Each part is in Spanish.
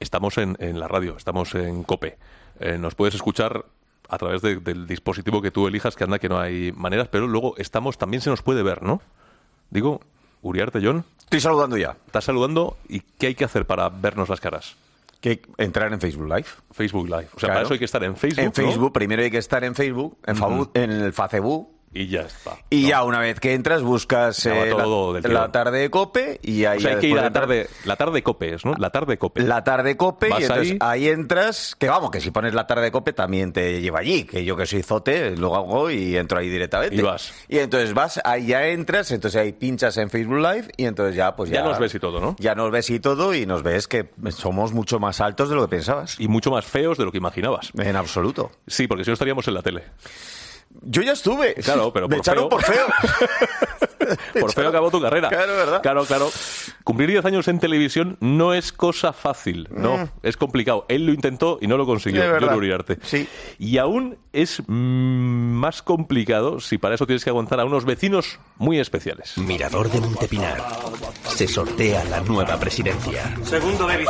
estamos en la radio, estamos en COPE. Nos puedes escuchar a través del dispositivo que tú elijas, que anda que no hay maneras, pero luego también se nos puede ver, ¿no? Digo, Uriarte, Jon. Estoy saludando ya. Estás saludando, ¿y qué hay que hacer para vernos las caras? Que entrar en Facebook Live. Facebook Live. O sea, Claro. para eso hay que estar en Facebook, En Facebook, ¿no? primero hay que estar en Facebook, en el Facebook. Y ya está. Y ¿no? ya una vez que entras buscas Acaba todo del tirón. la tarde de COPE y ahí O sea, hay que ir a la después de entrar- tarde. La tarde COPE es, ¿no? La tarde COPE. La tarde COPE, Vas y entonces ahí. ahí entras, que vamos, que si pones la tarde COPE también te lleva allí, que yo que soy zote, lo hago y entro ahí directamente. Y vas. Y entonces vas, ahí ya entras, entonces ahí pinchas en Facebook Live y entonces ya pues Ya nos ves y todo, ¿no? Ya nos ves y todo y nos ves que somos mucho más altos de lo que pensabas. Y mucho más feos de lo que imaginabas. En absoluto. Sí, porque si no estaríamos en la tele. Yo ya estuve. Claro, pero me por echaron feo. por feo. Por feo acabó tu carrera. Claro, ¿verdad? Claro. Cumplir 10 años en televisión no es cosa fácil, no. Es complicado. Él lo intentó y no lo consiguió, Es verdad. Jon Uriarte. Sí. Y aún es más complicado si para eso tienes que aguantar a unos vecinos muy especiales. Mirador de Montepinar. Se sortea la nueva presidencia. Segundo de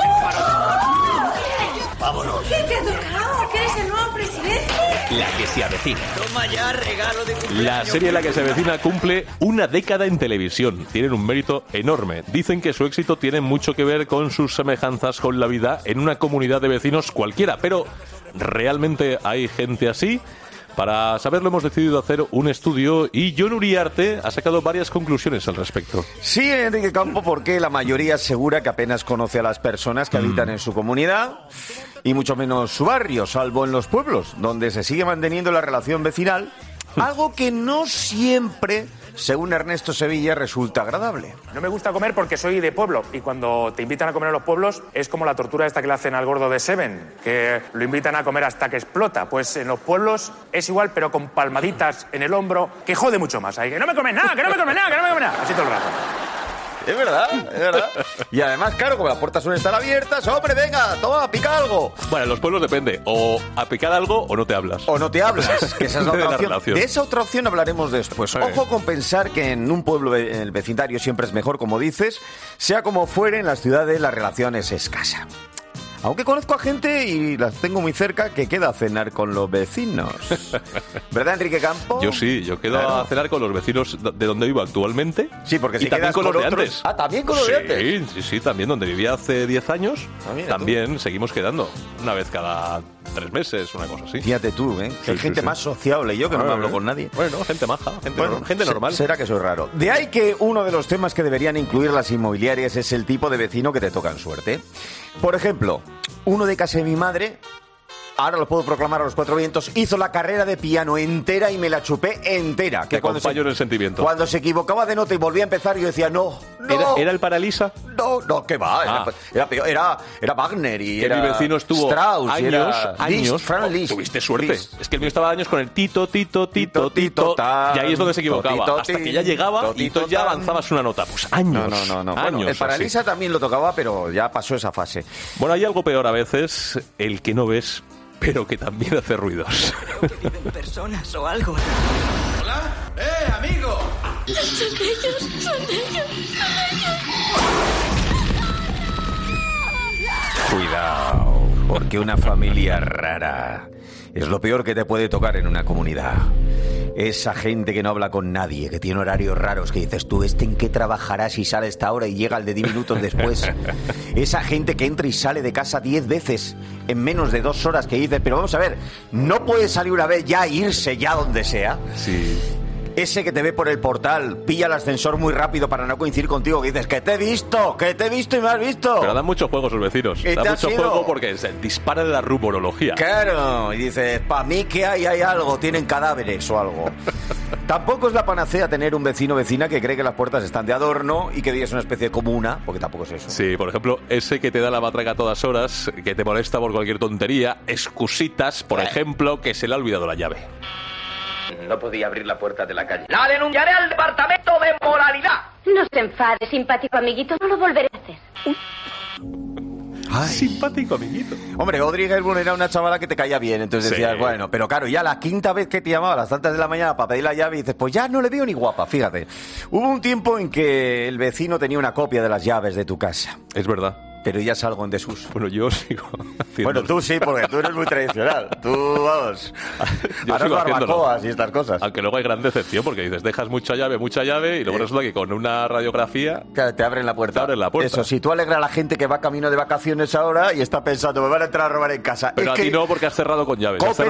¡Vámonos! ¿Qué te ha tocado? ¿Que eres el nuevo presidente? La que se avecina. Toma ya, regalo de cumpleaños. La serie La que se avecina cumple una década en televisión. Tienen un mérito enorme. Dicen que su éxito tiene mucho que ver con sus semejanzas con la vida en una comunidad de vecinos cualquiera. Pero, ¿realmente hay gente así? Para saberlo hemos decidido hacer un estudio y Jon Uriarte ha sacado varias conclusiones al respecto. Sí, Enrique Campo, porque la mayoría asegura que apenas conoce a las personas que habitan en su comunidad y mucho menos su barrio, salvo en los pueblos, donde se sigue manteniendo la relación vecinal, algo que no siempre, según Ernesto Sevilla, resulta agradable. No me gusta comer porque soy de pueblo y cuando te invitan a comer a los pueblos es como la tortura esta que le hacen al gordo de Seven, que lo invitan a comer hasta que explota. Pues en los pueblos es igual, pero con palmaditas en el hombro, que jode mucho más. Ahí que no me comes nada, que no me comes nada, que no me comes nada. Así todo el rato. Es verdad, es verdad. Y además, claro, como las puertas suelen estar abiertas, ¡hombre, venga, toma, pica algo! Bueno, en los pueblos depende. O a picar algo o no te hablas. O no te hablas, que esa es la De la otra opción. relación. De esa otra opción hablaremos después. Ojo con pensar que en un pueblo, en el vecindario, siempre es mejor, como dices, sea como fuere, en las ciudades la relación es escasa. Aunque conozco a gente, y las tengo muy cerca, que queda a cenar con los vecinos. ¿Verdad, Enrique Campo? Yo sí, yo quedo Claro. a cenar con los vecinos de donde vivo actualmente. Sí, porque y si también quedas con los de otros... antes. Ah, ¿también con los de antes? Sí, también, donde vivía hace 10 años, Ah, mira también seguimos quedando. Una vez cada 3 meses, una cosa así. Fíjate tú, ¿eh? Sí, Hay sí, gente sí. más sociable, yo que no me hablo con nadie. Bueno, gente maja, gente normal. Será que soy raro. De ahí que uno de los temas que deberían incluir las inmobiliarias es el tipo de vecino que te toca en suerte. Por ejemplo, uno de casa de mi madre, ahora lo puedo proclamar a los cuatro vientos, hizo la carrera de piano entera y me la chupé entera. Te acompaño en el sentimiento. Cuando se equivocaba de nota y volvía a empezar, yo decía, no. ¿Era el Paralisa? No, ¿qué va? Era Wagner y Que era mi vecino estuvo Strauss, y años. era Liszt, Franz Liszt. Tuviste suerte. Liszt. Es que el mío estaba años con el tito, tan, y ahí es donde se equivocaba. tito, Hasta que ya llegaba y entonces ya tan. avanzabas una nota. Pues años. No. Años, Bueno, el así. Paralisa también lo tocaba, pero ya pasó esa fase. Bueno, hay algo peor a veces, el que no ves, pero que también hace ruidos. ¿Viven personas o algo? ¿Hola? amigo! Cuidado, porque una familia rara es lo peor que te puede tocar en una comunidad. Esa gente que no habla con nadie, que tiene horarios raros, que dices tú, ¿en qué trabajará si sale a esta hora y llega al de 10 minutos después? Esa gente que entra y sale de casa 10 veces en menos de 2 horas, que dices, pero vamos a ver, ¿no puede salir una vez ya e irse ya donde sea? Sí. Ese que te ve por el portal, pilla el ascensor muy rápido para no coincidir contigo, que dices, que te he visto y me has visto. Pero dan mucho juego sus vecinos. ¿Qué Dan te ha mucho sido? juego porque se disparan la rumorología. Claro, y dices, para mí que hay algo, tienen cadáveres o algo. Tampoco es la panacea tener un vecino o vecina que cree que las puertas están de adorno y que es una especie de comuna, porque tampoco es eso. Sí, por ejemplo, ese que te da la matraca a todas horas, que te molesta por cualquier tontería, excusitas, por ejemplo, que se le ha olvidado la llave. No podía abrir la puerta de la calle. ¡La denunciaré al departamento de moralidad! No se enfade, simpático amiguito, no lo volveré a hacer. Ay. Simpático amiguito. Hombre, Audrey Hepburn era una chavala que te caía bien, entonces Sí. decías, bueno, pero claro, ya la quinta vez que te llamaba a las tantas de la mañana para pedir la llave, y dices, pues ya no le veo ni guapa, fíjate. Hubo un tiempo en que el vecino tenía una copia de las llaves de tu casa. Es verdad. pero ya salgo en desuso. Bueno, yo sigo haciendo... Bueno, tú sí, porque tú eres muy tradicional. Tú, vamos, Yo harás sigo barbacoas y estas cosas. Aunque luego hay gran decepción, porque dices, dejas mucha llave, y luego resulta que con una radiografía... Claro, te abren la puerta. Te abren la puerta. Eso, si tú alegra a la gente que va camino de vacaciones ahora y está pensando, me van a entrar a robar en casa. Pero es a que ti no, porque has cerrado con llave. Cope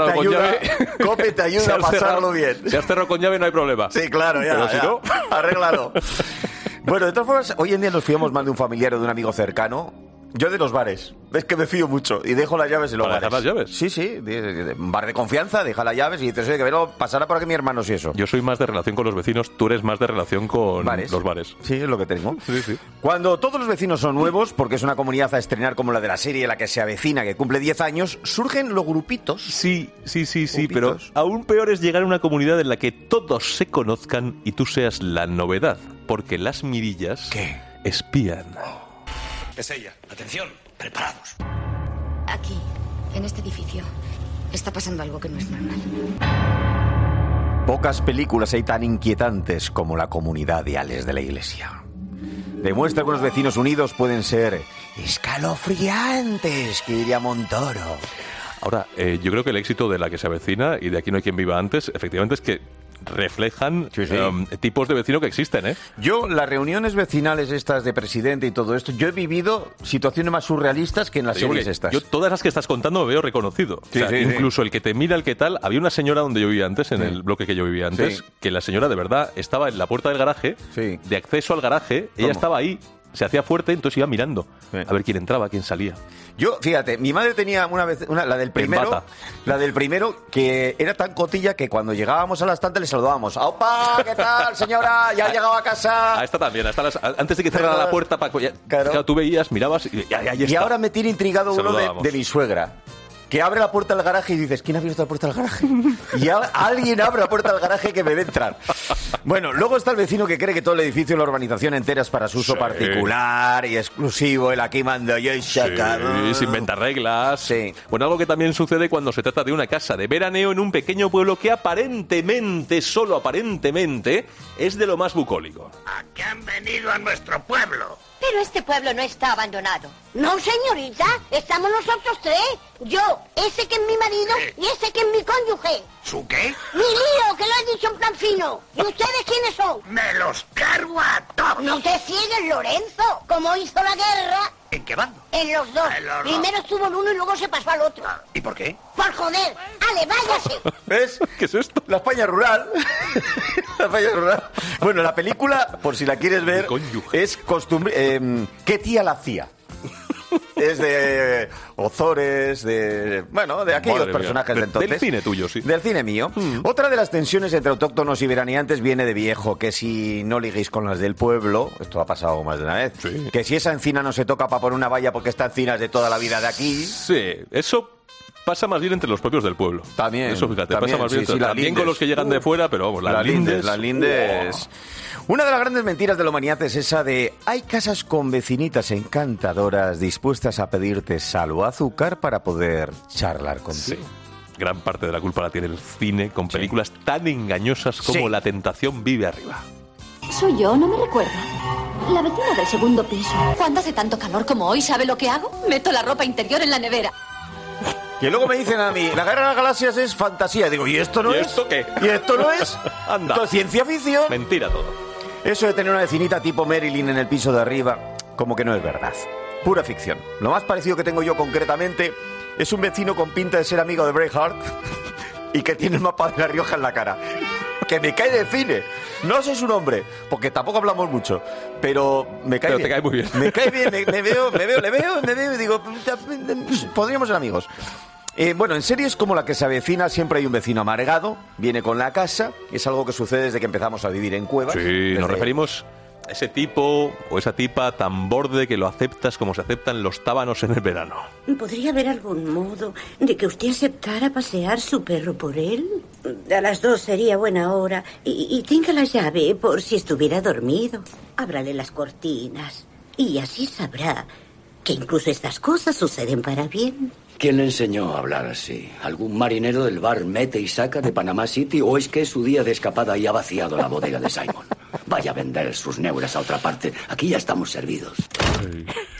te ayuda a pasarlo bien. Si has cerrado con llave no hay problema. Sí, claro, ya. Pero si no... Arréglalo. Bueno, de todas formas, hoy en día nos fiamos más de un familiar o de un amigo cercano. Yo de los bares. Es que me fío mucho y dejo las llaves en los ¿Para bares. dejar las llaves? Sí. Un bar de confianza, deja las llaves y dices, oye, que vengo, pasará por aquí mi hermano si eso. Yo soy más de relación con los vecinos, tú eres más de relación con los bares. Sí, es lo que tengo. Sí. Cuando todos los vecinos son nuevos, porque es una comunidad a estrenar como la de la serie La que se avecina, que cumple 10 años, surgen los grupitos. Sí, Grupitos. pero aún peor es llegar a una comunidad en la que todos se conozcan y tú seas la novedad, porque las mirillas ¿Qué? espían. Es ella. Atención, preparados. Aquí, en este edificio, está pasando algo que no es normal. Pocas películas hay tan inquietantes como La comunidad de Ales de la Iglesia. Demuestra que unos vecinos unidos pueden ser escalofriantes, que diría Montoro. Ahora, yo creo que el éxito de La que se avecina y de Aquí no hay quien viva antes, efectivamente es que reflejan tipos de vecino que existen, ¿eh? Yo, las reuniones vecinales estas de presidente y todo esto, yo he vivido situaciones más surrealistas que en las series estas. Yo todas las que estás contando me veo reconocido. Incluso el que te mira, el que tal. Había una señora donde yo vivía antes, en el bloque que yo vivía antes, que la señora de verdad estaba en la puerta del garaje, de acceso al garaje, ella estaba ahí, se hacía fuerte, entonces iba mirando a ver quién entraba, quién salía. Yo, fíjate, mi madre tenía una vez, la del primero, que era tan cotilla que cuando llegábamos a la estante le saludábamos. ¡Opa! ¿Qué tal, señora? ¿Ya ha llegado a casa? A esta también, antes de que cerrara la puerta, claro, tú veías, mirabas y ya está. Y ahora me tiene intrigado uno de mi suegra, que abre la puerta del garaje y dices, ¿quién ha abierto la puerta del garaje? Y alguien abre la puerta del garaje que me ve entrar. Bueno, luego está el vecino que cree que todo el edificio y la urbanización entera es para su uso particular y exclusivo. El aquí mando yo y sacado. Se inventa reglas. Sí. Bueno, algo que también sucede cuando se trata de una casa de veraneo en un pequeño pueblo que aparentemente, solo aparentemente, es de lo más bucólico. ¿A qué han venido a nuestro pueblo? Pero este pueblo no está abandonado. No, señorita, estamos nosotros tres. Yo, ese que es mi marido y ese que es mi cónyuge. ¿Su qué? Mi lío, que lo he dicho en plan fino. ¿Y ustedes quiénes son? Me los cargo a todos. No te ciegues, Lorenzo. Como hizo la guerra... ¿En qué bando? En los dos. Primero estuvo el uno y luego se pasó al otro. ¿Y por qué? Por joder. ¡Ale, váyase! ¿Ves? ¿Qué es esto? La España rural. La España rural. Bueno, la película, por si la quieres ver, es costumbre... ¿Qué tía la hacía? Es de Ozores, de aquellos personajes de entonces. Del cine tuyo, sí. Del cine mío. Otra de las tensiones entre autóctonos y veraneantes viene de viejo, que si no liguéis con las del pueblo, esto ha pasado más de una vez, que si esa encina no se toca para poner una valla porque esta encina es de toda la vida de aquí. Sí, eso pasa más bien entre los propios del pueblo. También. Eso, fíjate, también, pasa más bien también con los que llegan de fuera, pero vamos, las lindes. Una de las grandes mentiras de la humanidad es esa de hay casas con vecinitas encantadoras dispuestas a pedirte sal o azúcar para poder charlar contigo. Sí. Gran parte de la culpa la tiene el cine con películas tan engañosas como La tentación vive arriba. Soy yo, ¿no me recuerda? La vecina del segundo piso. Cuando hace tanto calor como hoy, ¿sabe lo que hago? Meto la ropa interior en la nevera. Que luego me dicen a mí, la guerra de las galaxias es fantasía. Digo, ¿y esto no es? ¿Y esto qué? ¿Y esto no es? Anda. ¿Esto es ciencia ficción? Mentira todo. Eso de tener una vecinita tipo Marilyn en el piso de arriba, como que no es verdad. Pura ficción. Lo más parecido que tengo yo concretamente es un vecino con pinta de ser amigo de Braveheart y que tiene el mapa de La Rioja en la cara. Que me cae de cine. No sé su nombre, porque tampoco hablamos mucho, pero me cae bien. Te cae muy bien. Me cae bien, le veo y digo, podríamos ser amigos. Bueno, en series como La que se avecina siempre hay un vecino amargado, viene con la casa, es algo que sucede desde que empezamos a vivir en cuevas. Sí, nos referimos a ese tipo o esa tipa tan borde que lo aceptas como se aceptan los tábanos en el verano. ¿Podría haber algún modo de que usted aceptara pasear su perro por él? A las 2 sería buena hora y tenga la llave por si estuviera dormido. Ábrale las cortinas y así sabrá que incluso estas cosas suceden para bien. ¿Quién le enseñó a hablar así? ¿Algún marinero del bar Mete y Saca de Panamá City? ¿O es que es su día de escapada y ha vaciado la bodega de Simon? Vaya a vender sus neuras a otra parte. Aquí ya estamos servidos.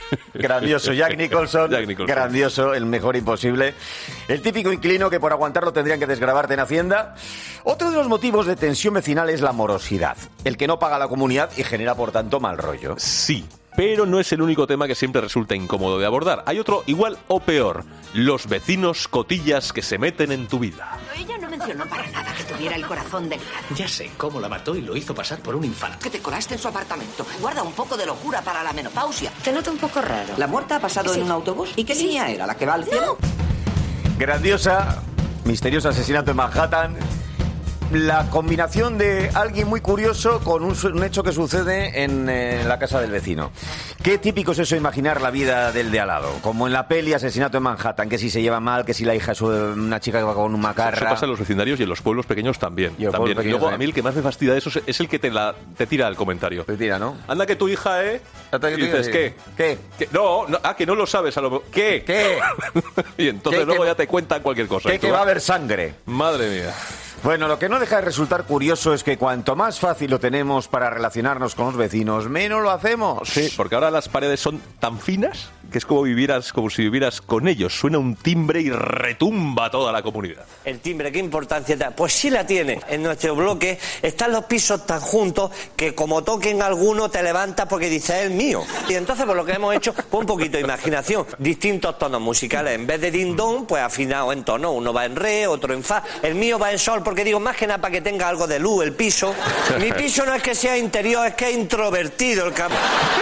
Grandioso, Jack Nicholson. Grandioso, el mejor imposible. El típico inquilino que por aguantarlo tendrían que desgravarte en Hacienda. Otro de los motivos de tensión vecinal es la morosidad. El que no paga a la comunidad y genera, por tanto, mal rollo. Sí. Pero no es el único tema que siempre resulta incómodo de abordar. Hay otro igual o peor. Los vecinos cotillas que se meten en tu vida. Ella no mencionó para nada que tuviera el corazón delicado. Ya sé cómo la mató y lo hizo pasar por un infarto. Que te colaste en su apartamento. Guarda un poco de locura para la menopausia. Te noto un poco raro. ¿La muerta ha pasado en un autobús? ¿Y qué niña era? ¿La que va al cielo? Grandiosa, misterioso asesinato en Manhattan. La combinación de alguien muy curioso con un hecho que sucede en la casa del vecino. Qué típico es eso, imaginar la vida del de al lado. Como en la peli Asesinato en Manhattan, que si se lleva mal, que si la hija es una chica que va con un macarra. Eso pasa en los vecindarios y en los pueblos pequeños también. Y luego, a mí el que más me fastidia de eso es el que te tira el comentario. Te tira, ¿no? Anda que tu hija, ¿eh? Y dices, ¿qué? ¿Qué? No, que no lo sabes. ¿Qué? ¿Qué? Y entonces luego ya te cuentan cualquier cosa. Que va a haber sangre. Madre mía. Bueno, lo que no deja de resultar curioso es que cuanto más fácil lo tenemos para relacionarnos con los vecinos, menos lo hacemos. Sí, porque ahora las paredes son tan finas que es como si vivieras con ellos. Suena un timbre y retumba toda la comunidad. El timbre, ¿qué importancia da? Pues sí la tiene. En nuestro bloque están los pisos tan juntos que como toquen alguno te levantas porque dices, es el mío. Y entonces pues lo que hemos hecho, pues un poquito de imaginación. Distintos tonos musicales. En vez de din-don, pues afinado en tono. Uno va en re, otro en fa. El mío va en sol porque digo, más que nada para que tenga algo de luz el piso. Mi piso no es que sea interior, es que es introvertido el campo.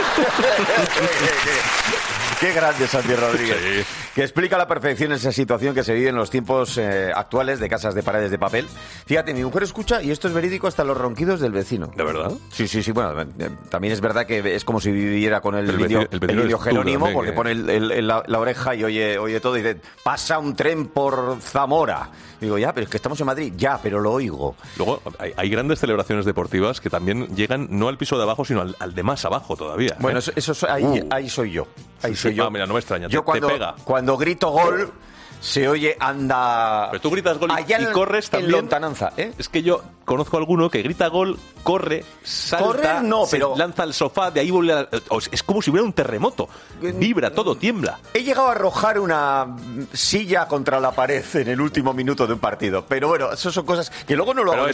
Qué grande Santi Rodríguez. Sí. Que explica a la perfección esa situación que se vive en los tiempos actuales de casas de paredes de papel. Fíjate, mi mujer escucha, y esto es verídico, hasta los ronquidos del vecino. ¿De verdad? Sí. Bueno, también es verdad que es como si viviera con el vídeo Jerónimo, porque pone la oreja y oye todo y dice, pasa un tren por Zamora. Digo, ya, pero es que estamos en Madrid. Ya, pero lo oigo. Luego, hay grandes celebraciones deportivas que también llegan no al piso de abajo, sino al de más abajo todavía. Bueno, ahí soy yo. Ahí soy yo. Ah, mira, no me extraña. Yo te pega. Cuando grito gol, se oye anda... Pero tú gritas gol y corres también. En lontananza, ¿eh? Es que yo conozco a alguno que grita gol, corre, salta, correr no, pero lanza al sofá, de ahí vuelve es como si hubiera un terremoto. Vibra, todo tiembla. He llegado a arrojar una silla contra la pared en el último minuto de un partido. Pero bueno, eso son cosas que luego no lo hago.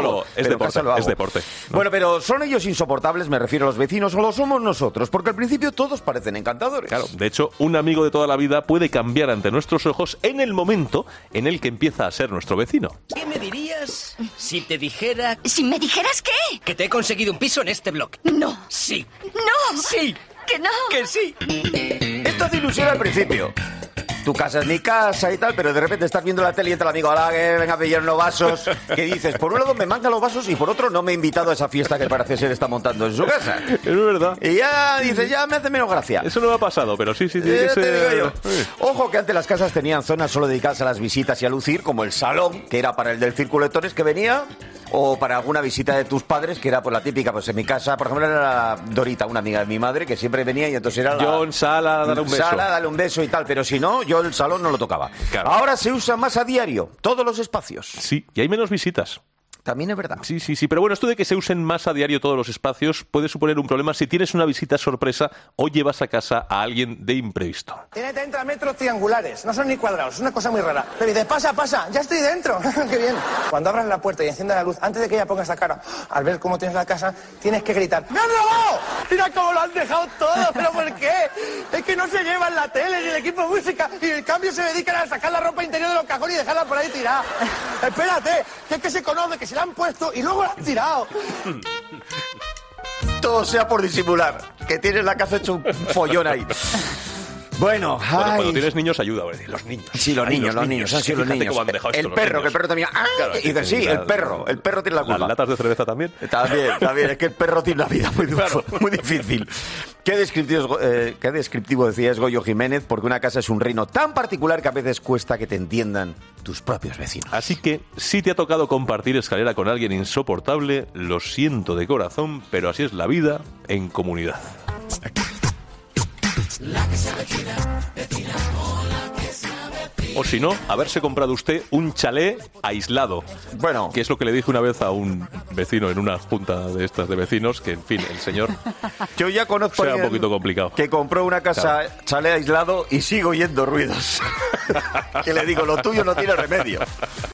Es deporte. Bueno, pero ¿son ellos insoportables? Me refiero a los vecinos, o lo somos nosotros, porque al principio todos parecen encantadores. Claro, de hecho, un amigo de toda la vida puede cambiar ante nuestros ojos en el momento en el que empieza a ser nuestro vecino. ¿Qué me dirías si te dijera... ¿Si me dijeras qué? Que te he conseguido un piso en este bloque? No. Sí. No. Sí. Que no. Que sí. Esto hace ilusión al principio. Tu casa es mi casa y tal, pero de repente estás viendo la tele y entra el amigo, hola, que venga a pillar unos vasos. Que dices, por un lado me mancan los vasos y por otro no me he invitado a esa fiesta que parece ser está montando en su casa. Es verdad. Y ya dices, ya me hace menos gracia. Eso no me ha pasado, pero sí. Te digo yo. Ojo que antes las casas tenían zonas solo dedicadas a las visitas y a lucir, como el salón, que era para el del círculo de lectores que venía, o para alguna visita de tus padres, que era pues la típica, pues en mi casa, por ejemplo, era Dorita, una amiga de mi madre, que siempre venía y entonces era John, Sala, dale un beso. Sala, dale un beso y tal, pero si no, yo el salón no lo tocaba. Claro. Ahora se usa más a diario, todos los espacios. Sí, y hay menos visitas. También es verdad. Sí, pero bueno, esto de que se usen más a diario todos los espacios puede suponer un problema si tienes una visita sorpresa o llevas a casa a alguien de imprevisto. Tiene 30 metros triangulares, no son ni cuadrados, es una cosa muy rara. Pero dices, pasa, ya estoy dentro, qué bien. Cuando abras la puerta y enciendas la luz, antes de que ella ponga esa cara, al ver cómo tienes la casa, tienes que gritar, ¡me han robado! Mira cómo lo han dejado todo, ¿pero por qué? Es que no se llevan la tele ni el equipo de música y en cambio se dedican a sacar la ropa interior de los cajones y dejarla por ahí tirada. Espérate, que es que se conoce que se la han puesto y luego la han tirado. Todo sea por disimular, que tienes la casa hecho un follón ahí. Bueno, cuando tienes niños ayuda, los niños. Sí, los niños han sido los niños. El perro también. Claro, y dices, sí, el perro tiene la culpa. ¿Las latas de cerveza también? También, es que el perro tiene una vida muy difícil. Qué descriptivo decías Goyo Jiménez, porque una casa es un reino tan particular que a veces cuesta que te entiendan tus propios vecinos. Así que, si te ha tocado compartir escalera con alguien insoportable, lo siento de corazón, pero así es la vida en comunidad. La que se avecina, vecina con la que se avecina. O si no, haberse comprado usted un chalet aislado. Bueno. Que es lo que le dije una vez a un vecino en una junta de estas de vecinos, que en fin, el señor... Yo ya conozco a sea un alguien poquito complicado. que compró una casa, chalet aislado, y sigo oyendo ruidos. Que le digo, lo tuyo no tiene remedio.